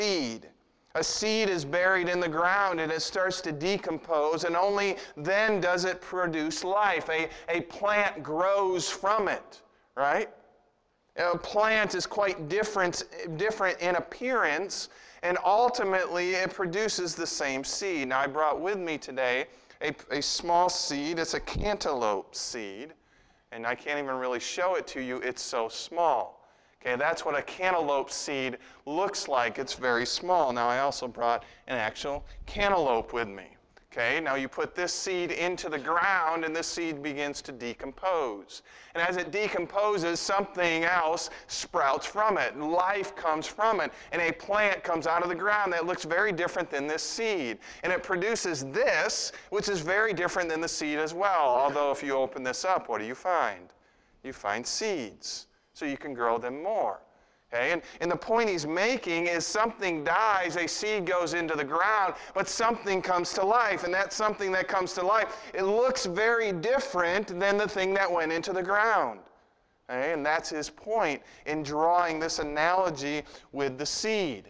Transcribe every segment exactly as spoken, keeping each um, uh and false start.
seed. A seed is buried in the ground and it starts to decompose, and only then does it produce life. A, a plant grows from it, right? A plant is quite different, different in appearance, and ultimately it produces the same seed. Now I brought with me today a, a small seed. It's a cantaloupe seed, and I can't even really show it to you. It's so small. Okay, that's what a cantaloupe seed looks like. It's very small. Now I also brought an actual cantaloupe with me. Okay, now you put this seed into the ground and this seed begins to decompose. And as it decomposes, something else sprouts from it. Life comes from it. And a plant comes out of the ground that looks very different than this seed. And it produces this, which is very different than the seed as well. Although if you open this up, what do you find? You find seeds. So you can grow them more. Okay? And, and the point he's making is something dies, a seed goes into the ground, but something comes to life. And that something that comes to life, it looks very different than the thing that went into the ground. Okay? And that's his point in drawing this analogy with the seed.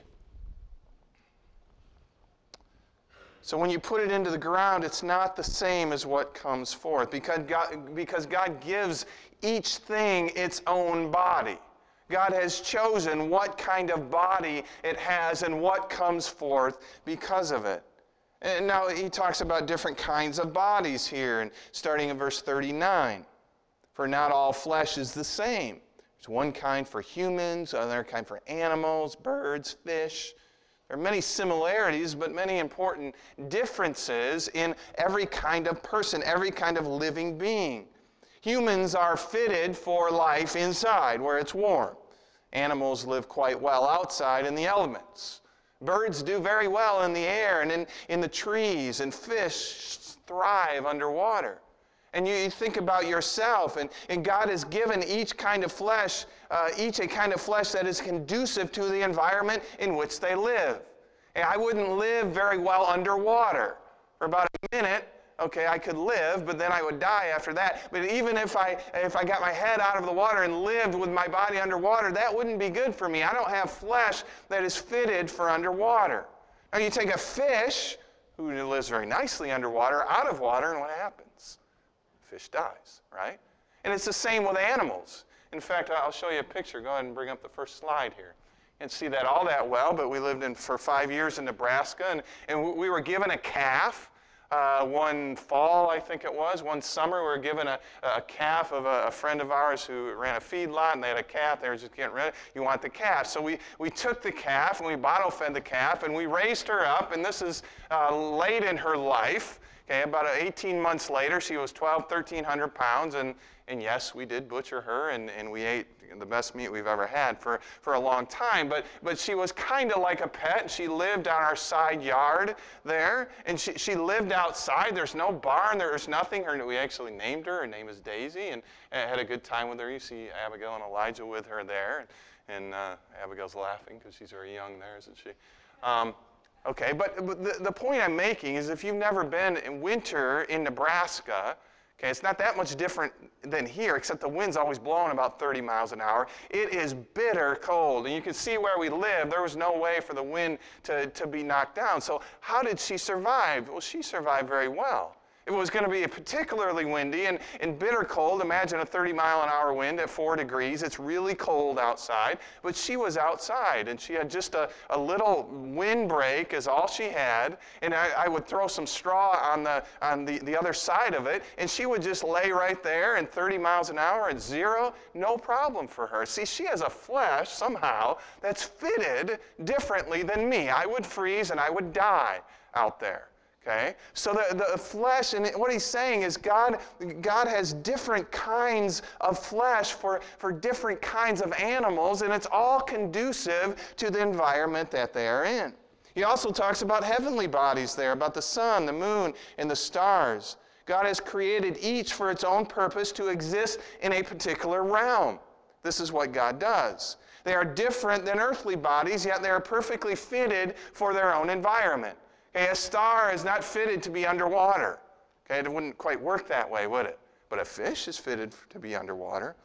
So when you put it into the ground, it's not the same as what comes forth, because God, because God gives each thing its own body. God has chosen what kind of body it has and what comes forth because of it. And now he talks about different kinds of bodies here, and starting in verse thirty-nine. For not all flesh is the same. There's one kind for humans, another kind for animals, birds, fish. There are many similarities, but many important differences in every kind of person, every kind of living being. Humans are fitted for life inside, where it's warm. Animals live quite well outside in the elements. Birds do very well in the air and in, in the trees, and fish thrive underwater. And you, you think about yourself, and, and God has given each kind of flesh, uh, each a kind of flesh that is conducive to the environment in which they live. And I wouldn't live very well underwater. For about a minute, okay, I could live, but then I would die after that. But even if I if I got my head out of the water and lived with my body underwater, that wouldn't be good for me. I don't have flesh that is fitted for underwater. Now you take a fish who lives very nicely underwater, out of water, and what happens? The fish dies, right? And it's the same with animals. In fact, I'll show you a picture. Go ahead and bring up the first slide here. You can't see that all that well, but we lived in for five years in Nebraska, and, and we were given a calf. Uh, one fall, I think it was, one summer, we were given a, a calf of a, a friend of ours who ran a feedlot, and they had a calf. They were just getting rid of it. You want the calf. So we, we took the calf, and we bottle fed the calf, and we raised her up, and this is uh, late in her life. Okay, about eighteen months later, she was twelve, thirteen hundred pounds, and, and yes, we did butcher her, and, and we ate the best meat we've ever had for, for a long time, but, but she was kind of like a pet. She lived on our side yard there, and she, she lived outside. There's no barn, there's nothing. Her, we actually named her. Her name is Daisy, and I had a good time with her. You see Abigail and Elijah with her there, and, and uh, Abigail's laughing because she's very young there, isn't she? Um, okay, but, but the, the point I'm making is if you've never been in winter in Nebraska, okay, it's not that much different than here, except the wind's always blowing about thirty miles an hour. It is bitter cold, and you can see where we live, there was no way for the wind to, to be knocked down. So how did she survive? Well, she survived very well. If it was going to be particularly windy and, and bitter cold, imagine a thirty mile an hour wind at four degrees. It's really cold outside, but she was outside, and she had just a, a little windbreak is all she had, and I, I would throw some straw on the on the, the other side of it, and she would just lay right there, and thirty miles an hour at zero, no problem for her. See, she has a flesh somehow that's fitted differently than me. I would freeze and I would die out there. Okay, so the, the flesh, and what he's saying is God, God has different kinds of flesh for, for different kinds of animals, and it's all conducive to the environment that they are in. He also talks about heavenly bodies there, about the sun, the moon, and the stars. God has created each for its own purpose to exist in a particular realm. This is what God does. They are different than earthly bodies, yet they are perfectly fitted for their own environment. Okay, a star is not fitted to be underwater. Okay, it wouldn't quite work that way, would it? But a fish is fitted to be underwater.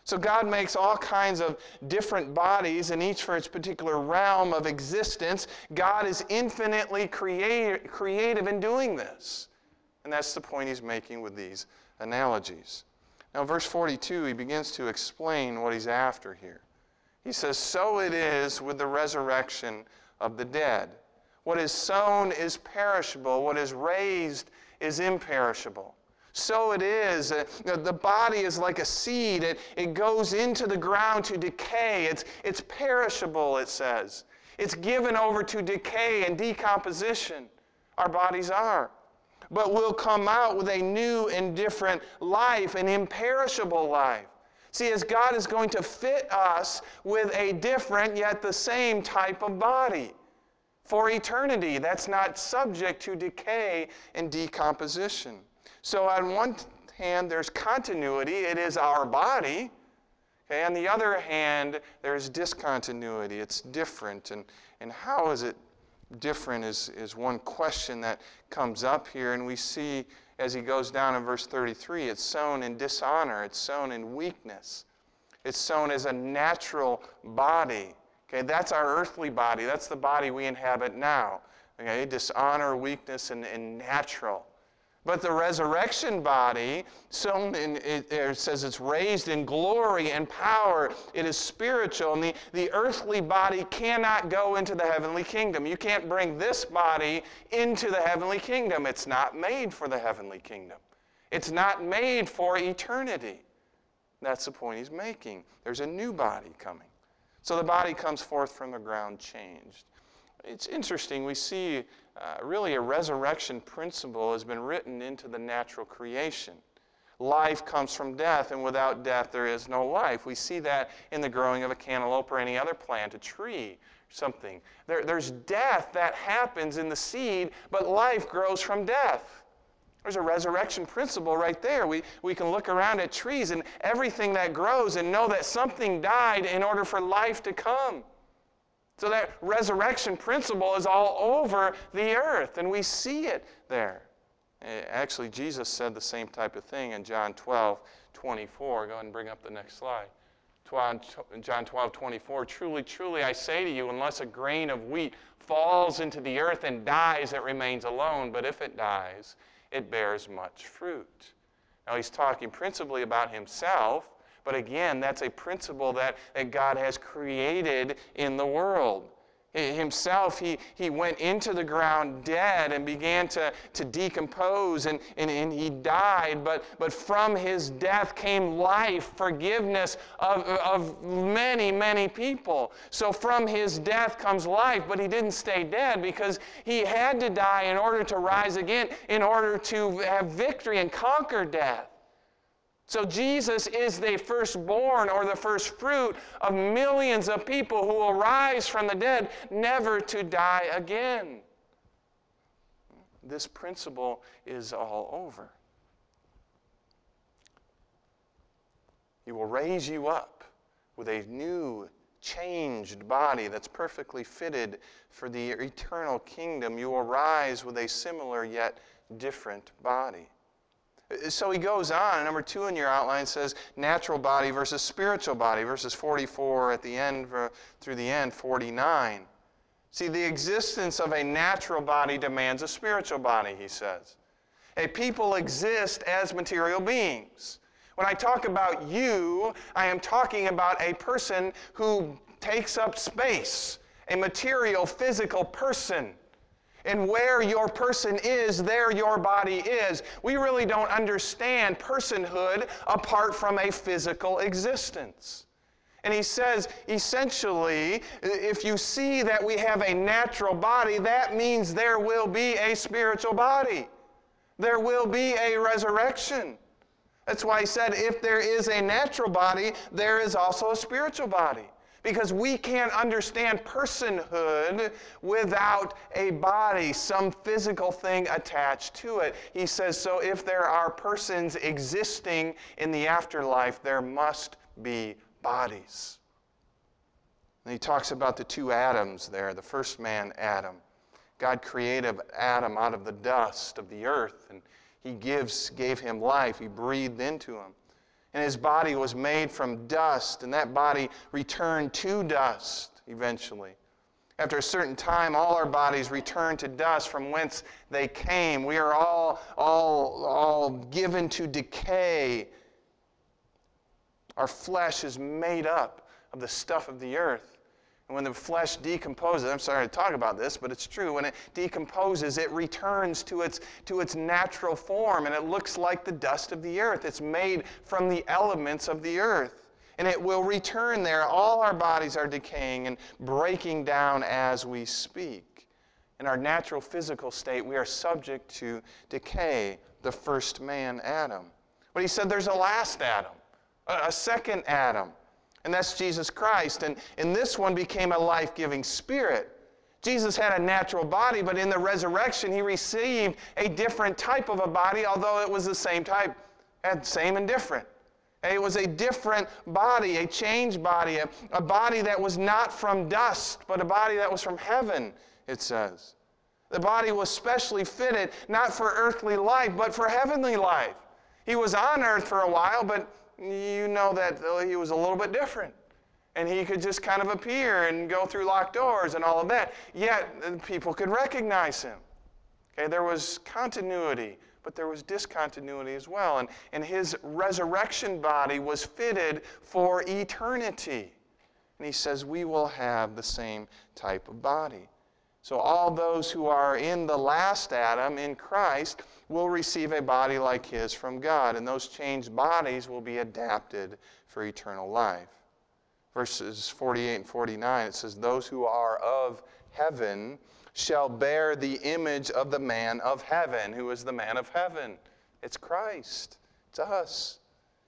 So God makes all kinds of different bodies, and each for its particular realm of existence. God is infinitely creative, creative in doing this. And that's the point he's making with these analogies. Now, verse forty-two, he begins to explain what he's after here. He says, so it is with the resurrection of the dead. What is sown is perishable. What is raised is imperishable. So it is. Uh, the body is like a seed. It, it goes into the ground to decay. It's, it's perishable, it says. It's given over to decay and decomposition. Our bodies are. But we'll come out with a new and different life, an imperishable life. See, as God is going to fit us with a different yet the same type of body for eternity that's not subject to decay and decomposition. So on one hand, there's continuity. It is our body. Okay? On the other hand, there's discontinuity. It's different. And, and how is it different is, is one question that comes up here. And we see as he goes down in verse thirty-three, it's sown in dishonor. It's sown in weakness. It's sown as a natural body. Okay, that's our earthly body. That's the body we inhabit now. Okay, dishonor, weakness, and, and natural. But the resurrection body, sown in, it, it says it's raised in glory and power. It is spiritual. And the, the earthly body cannot go into the heavenly kingdom. You can't bring this body into the heavenly kingdom. It's not made for the heavenly kingdom. It's not made for eternity. That's the point he's making. There's a new body coming. So the body comes forth from the ground changed. It's interesting. We see uh, really a resurrection principle has been written into the natural creation. Life comes from death, and without death there is no life. We see that in the growing of a cantaloupe or any other plant, a tree, something. There, there's death that happens in the seed, but life grows from death. There's a resurrection principle right there. We, we can look around at trees and everything that grows and know that something died in order for life to come. So that resurrection principle is all over the earth, and we see it there. Actually, Jesus said the same type of thing in John twelve twenty-four. Go ahead and bring up the next slide. John twelve twenty-four, truly, truly, I say to you, unless a grain of wheat falls into the earth and dies, it remains alone, but if it dies, it bears much fruit. Now, he's talking principally about himself, but again, that's a principle that, that God has created in the world. Himself, he, he went into the ground dead and began to, to decompose, and, and, and he died. But, but from his death came life, forgiveness of, of many, many people. So from his death comes life, but he didn't stay dead because he had to die in order to rise again, in order to have victory and conquer death. So Jesus is the firstborn or the first fruit of millions of people who will rise from the dead, never to die again. This principle is all over. He will raise you up with a new, changed body that's perfectly fitted for the eternal kingdom. You will rise with a similar yet different body. So he goes on. Number two in your outline says natural body versus spiritual body, verses forty-four at the end through the end, forty-nine. See, the existence of a natural body demands a spiritual body, he says. A people exist as material beings. When I talk about you, I am talking about a person who takes up space, a material, physical person. And where your person is, there your body is. We really don't understand personhood apart from a physical existence. And he says, essentially, if you see that we have a natural body, that means there will be a spiritual body. There will be a resurrection. That's why he said, if there is a natural body, there is also a spiritual body. Because we can't understand personhood without a body, some physical thing attached to it. He says, so if there are persons existing in the afterlife, there must be bodies. And he talks about the two Adams there, the first man, Adam. God created Adam out of the dust of the earth, and he gives, gave him life. He breathed into him. And his body was made from dust, and that body returned to dust eventually. After a certain time, all our bodies return to dust from whence they came. We are all, all, all given to decay. Our flesh is made up of the stuff of the earth. And when the flesh decomposes, I'm sorry to talk about this, but it's true. When it decomposes, it returns to its, to its natural form, and it looks like the dust of the earth. It's made from the elements of the earth. And it will return there. All our bodies are decaying and breaking down as we speak. In our natural physical state, we are subject to decay, the first man, Adam. But he said there's a last Adam, a second Adam. And that's Jesus Christ. And, and this one became a life-giving spirit. Jesus had a natural body, but in the resurrection, he received a different type of a body, although it was the same type, and same and different. It was a different body, a changed body, a, a body that was not from dust, but a body that was from heaven, it says. The body was specially fitted, not for earthly life, but for heavenly life. He was on earth for a while, but you know that he was a little bit different. And he could just kind of appear and go through locked doors and all of that. Yet, people could recognize him. Okay, there was continuity, but there was discontinuity as well. And, and his resurrection body was fitted for eternity. And he says we will have the same type of body. So all those who are in the last Adam, in Christ, will receive a body like his from God. And those changed bodies will be adapted for eternal life. Verses forty-eight and forty-nine, it says, those who are of heaven shall bear the image of the man of heaven. Who is the man of heaven? It's Christ. It's us.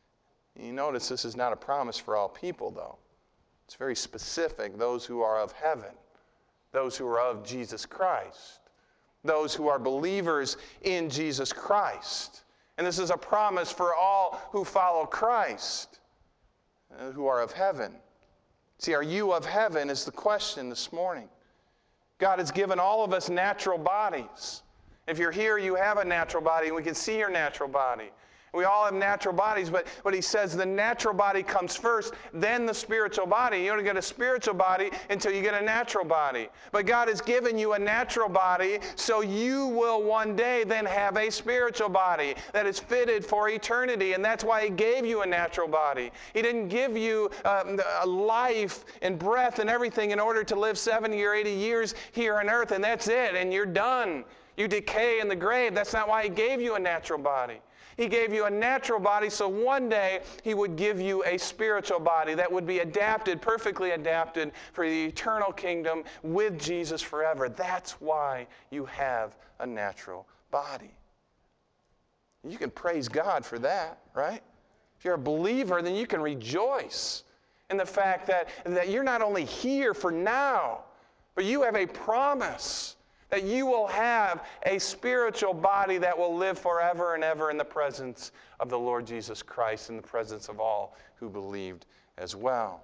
You notice this is not a promise for all people, though. It's very specific. Those who are of heaven. Those who are of Jesus Christ. Those who are believers in Jesus Christ. And this is a promise for all who follow Christ, uh, who are of heaven. See, are you of heaven is the question this morning. God has given all of us natural bodies. If you're here, you have a natural body, and we can see your natural body. We all have natural bodies, but, but he says the natural body comes first, then the spiritual body. You don't get a spiritual body until you get a natural body. But God has given you a natural body, so you will one day then have a spiritual body that is fitted for eternity, and that's why he gave you a natural body. He didn't give you um, a life and breath and everything in order to live seventy or eighty years here on earth, and that's it, and you're done. You decay in the grave. That's not why he gave you a natural body. He gave you a natural body so one day he would give you a spiritual body that would be adapted, perfectly adapted for the eternal kingdom with Jesus forever. That's why you have a natural body. You can praise God for that, right? If you're a believer, then you can rejoice in the fact that, that you're not only here for now, but you have a promise that you will have a spiritual body that will live forever and ever in the presence of the Lord Jesus Christ, in the presence of all who believed as well.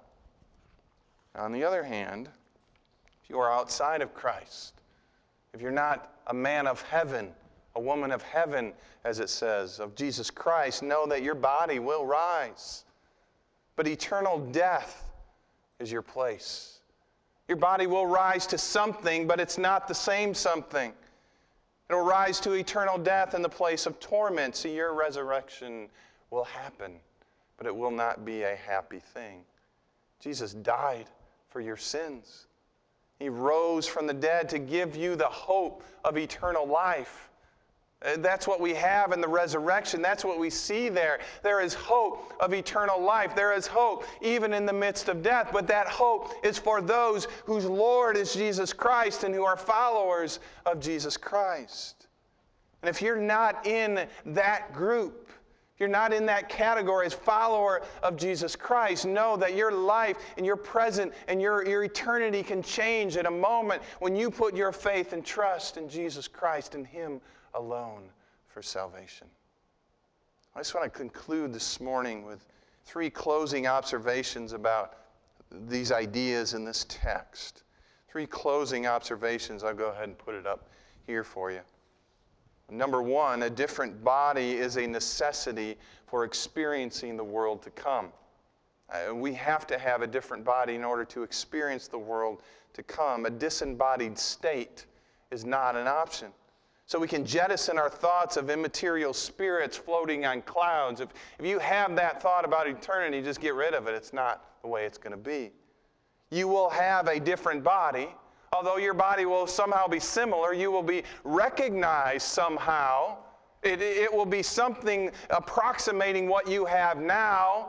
On the other hand, if you are outside of Christ, if you're not a man of heaven, a woman of heaven, as it says, of Jesus Christ, know that your body will rise. But eternal death is your place. Your body will rise to something, but it's not the same something. It will rise to eternal death in the place of torment. See, your resurrection will happen, but it will not be a happy thing. Jesus died for your sins. He rose from the dead to give you the hope of eternal life. That's what we have in the resurrection. That's what we see there. There is hope of eternal life. There is hope even in the midst of death. But that hope is for those whose Lord is Jesus Christ and who are followers of Jesus Christ. And if you're not in that group, if you're not in that category as follower of Jesus Christ, know that your life and your present and your, your eternity can change at a moment when you put your faith and trust in Jesus Christ and Him alone for salvation. I just want to conclude this morning with three closing observations about these ideas in this text. Three closing observations. I'll go ahead and put it up here for you. Number one, a different body is a necessity for experiencing the world to come. Uh, we have to have a different body in order to experience the world to come. A disembodied state is not an option. So we can jettison our thoughts of immaterial spirits floating on clouds. If, if you have that thought about eternity, just get rid of it. It's not the way it's going to be. You will have a different body. Although your body will somehow be similar, you will be recognized somehow. It, it will be something approximating what you have now.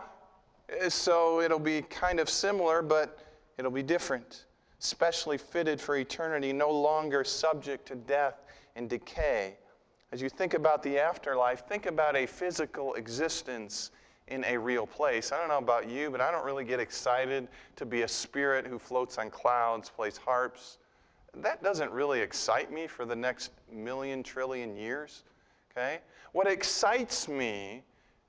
So it'll be kind of similar, but it'll be different. Specially fitted for eternity, no longer subject to death and decay. As you think about the afterlife, think about a physical existence in a real place. I don't know about you, but I don't really get excited to be a spirit who floats on clouds, plays harps. That doesn't really excite me for the next million, trillion years, okay? What excites me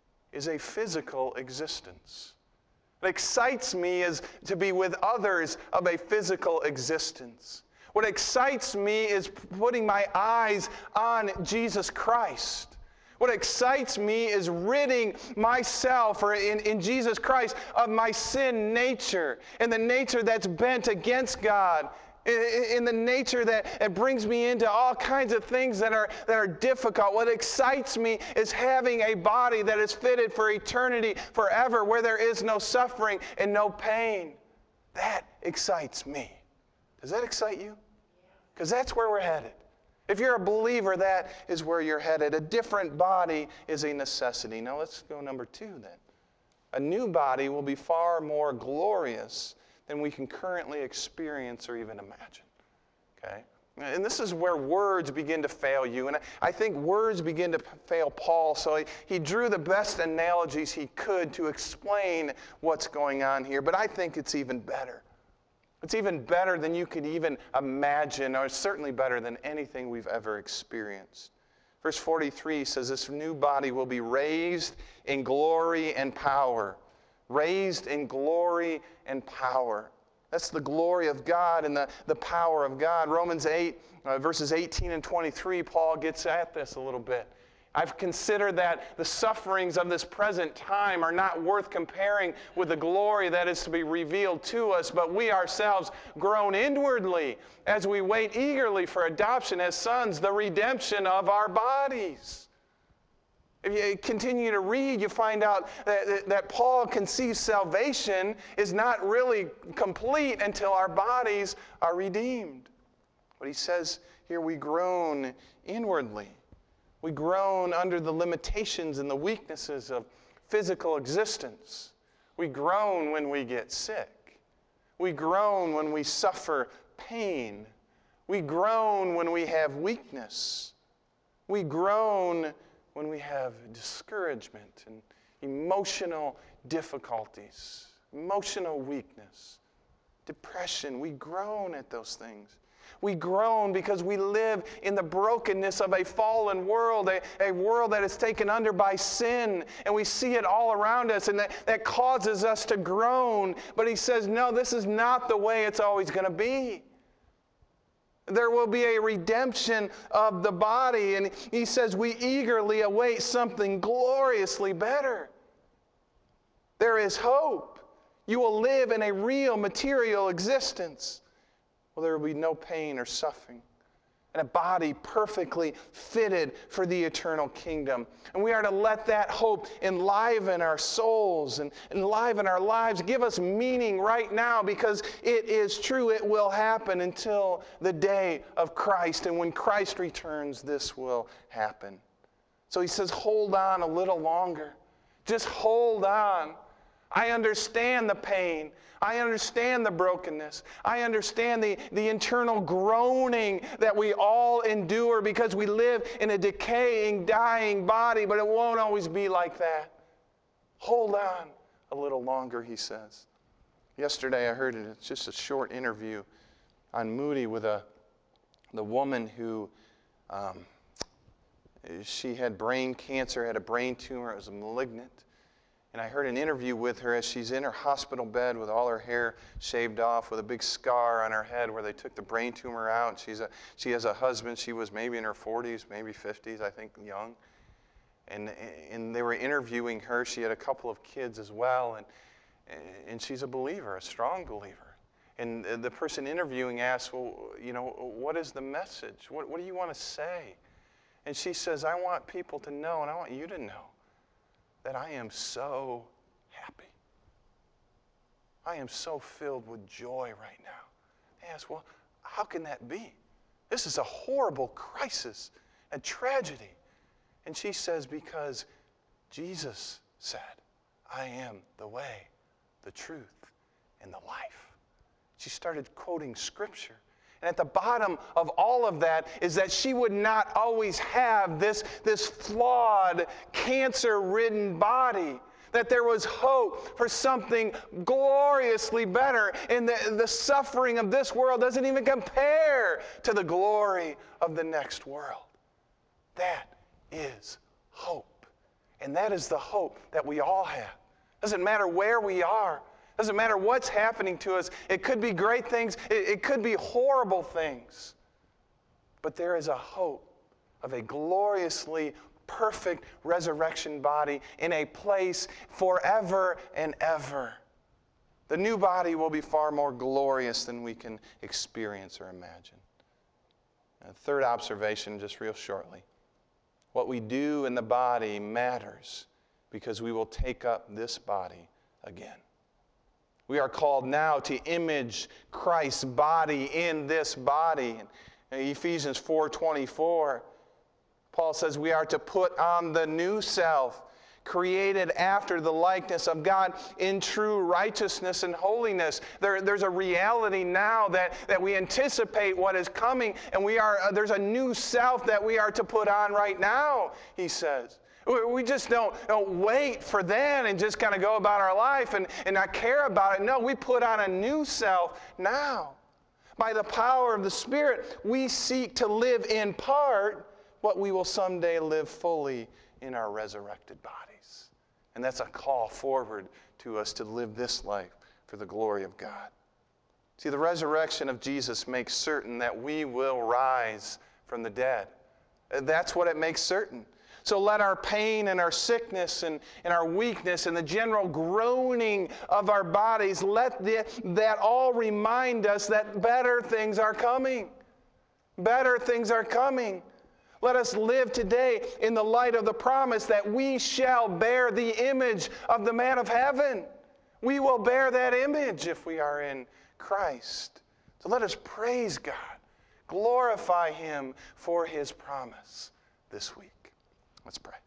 is a physical existence. What excites me is to be with others of a physical existence. What excites me is putting my eyes on Jesus Christ. What excites me is ridding myself, or in, in Jesus Christ, of my sin nature, and the nature that's bent against God, in, in the nature that it brings me into all kinds of things that are, that are difficult. What excites me is having a body that is fitted for eternity, forever, where there is no suffering and no pain. That excites me. Does that excite you? Because that's where we're headed. If you're a believer, that is where you're headed. A different body is a necessity. Now let's go number two then. A new body will be far more glorious than we can currently experience or even imagine. Okay? And this is where words begin to fail you. And I think words begin to fail Paul. So he, he drew the best analogies he could to explain what's going on here. But I think it's even better. It's even better than you could even imagine, or certainly better than anything we've ever experienced. Verse forty-three says, this new body will be raised in glory and power. Raised in glory and power. That's the glory of God and the, the power of God. Romans eight, uh, verses eighteen and twenty-three, Paul gets at this a little bit. I've considered that the sufferings of this present time are not worth comparing with the glory that is to be revealed to us, but we ourselves groan inwardly as we wait eagerly for adoption as sons, the redemption of our bodies. If you continue to read, you find out that, that, that Paul conceives salvation is not really complete until our bodies are redeemed. But he says here, we groan inwardly. We groan under the limitations and the weaknesses of physical existence. We groan when we get sick. We groan when we suffer pain. We groan when we have weakness. We groan when we have discouragement and emotional difficulties, emotional weakness, depression. We groan at those things. We groan because we live in the brokenness of a fallen world, a, a world that is taken under by sin, and we see it all around us, and that, that causes us to groan. But he says, no, this is not the way it's always going to be. There will be a redemption of the body, and he says we eagerly await something gloriously better. There is hope. You will live in a real material existence. Well, there will be no pain or suffering, and a body perfectly fitted for the eternal kingdom. And we are to let that hope enliven our souls and enliven our lives, give us meaning right now, because it is true, it will happen until the day of Christ. And when Christ returns, this will happen. So he says, hold on a little longer. Just hold on. I understand the pain. I understand the brokenness. I understand the, the internal groaning that we all endure because we live in a decaying, dying body, but it won't always be like that. Hold on a little longer, he says. Yesterday I heard it, it's just a short interview on Moody with a the woman who, um, she had brain cancer, had a brain tumor, it was malignant. And I heard an interview with her as she's in her hospital bed with all her hair shaved off, with a big scar on her head where they took the brain tumor out. She's a, she has a husband. She was maybe in her forties, maybe fifties, I think, young. And, and they were interviewing her. She had a couple of kids as well. And, and she's a believer, a strong believer. And the person interviewing asked, well, you know, what is the message? What, what do you want to say? And she says, I want people to know, and I want you to know, that I am so happy. I am so filled with joy right now. They ask, well, how can that be? This is a horrible crisis, a tragedy. And she says, because Jesus said, I am the way, the truth, and the life. She started quoting Scripture. And at the bottom of all of that is that she would not always have this, this flawed, cancer-ridden body. That there was hope for something gloriously better. And the, the suffering of this world doesn't even compare to the glory of the next world. That is hope. And that is the hope that we all have. Doesn't matter where we are. Doesn't matter what's happening to us. It could be great things. It, it could be horrible things. But there is a hope of a gloriously perfect resurrection body in a place forever and ever. The new body will be far more glorious than we can experience or imagine. And third observation, just real shortly. What we do in the body matters because we will take up this body again. We are called now to image Christ's body in this body. In Ephesians four twenty-four, Paul says we are to put on the new self, created after the likeness of God in true righteousness and holiness. There, there's a reality now that, that we anticipate what is coming, and we are uh, there's a new self that we are to put on right now, he says. We just don't, don't wait for then and just kind of go about our life and, and not care about it. No, we put on a new self now. By the power of the Spirit, we seek to live in part what we will someday live fully in our resurrected bodies. And that's a call forward to us to live this life for the glory of God. See, the resurrection of Jesus makes certain that we will rise from the dead. That's what it makes certain. So let our pain and our sickness and, and our weakness and the general groaning of our bodies, let the, that all remind us that better things are coming. Better things are coming. Let us live today in the light of the promise that we shall bear the image of the man of heaven. We will bear that image if we are in Christ. So let us praise God, glorify Him for His promise this week. Let's pray.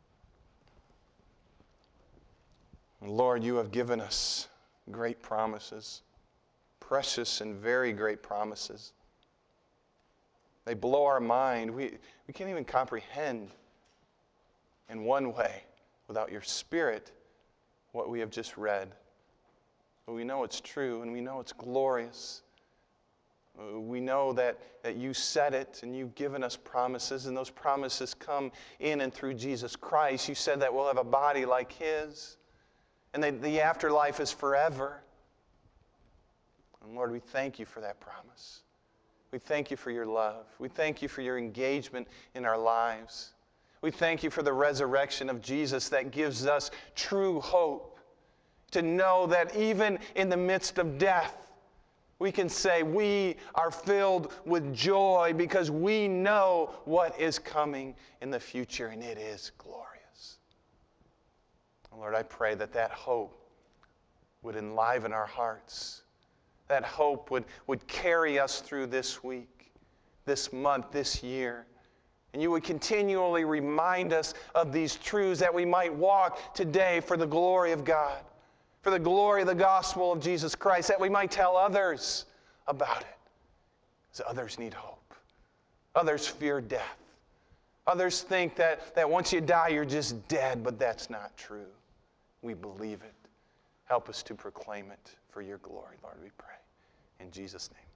Lord, you have given us great promises, precious and very great promises. They blow our mind. We, we can't even comprehend in one way, without your Spirit, what we have just read. But we know it's true and we know it's glorious. We know that, that you said it and you've given us promises, and those promises come in and through Jesus Christ. You said that we'll have a body like His, and that the afterlife is forever. And Lord, we thank you for that promise. We thank you for your love. We thank you for your engagement in our lives. We thank you for the resurrection of Jesus that gives us true hope to know that even in the midst of death, we can say we are filled with joy because we know what is coming in the future, and it is glorious. Lord, I pray that that hope would enliven our hearts. That hope would, would carry us through this week, this month, this year. And you would continually remind us of these truths that we might walk today for the glory of God, for the glory of the gospel of Jesus Christ, that we might tell others about it. Because others need hope. Others fear death. Others think that, that once you die, you're just dead, but that's not true. We believe it. Help us to proclaim it for your glory, Lord, we pray. In Jesus' name.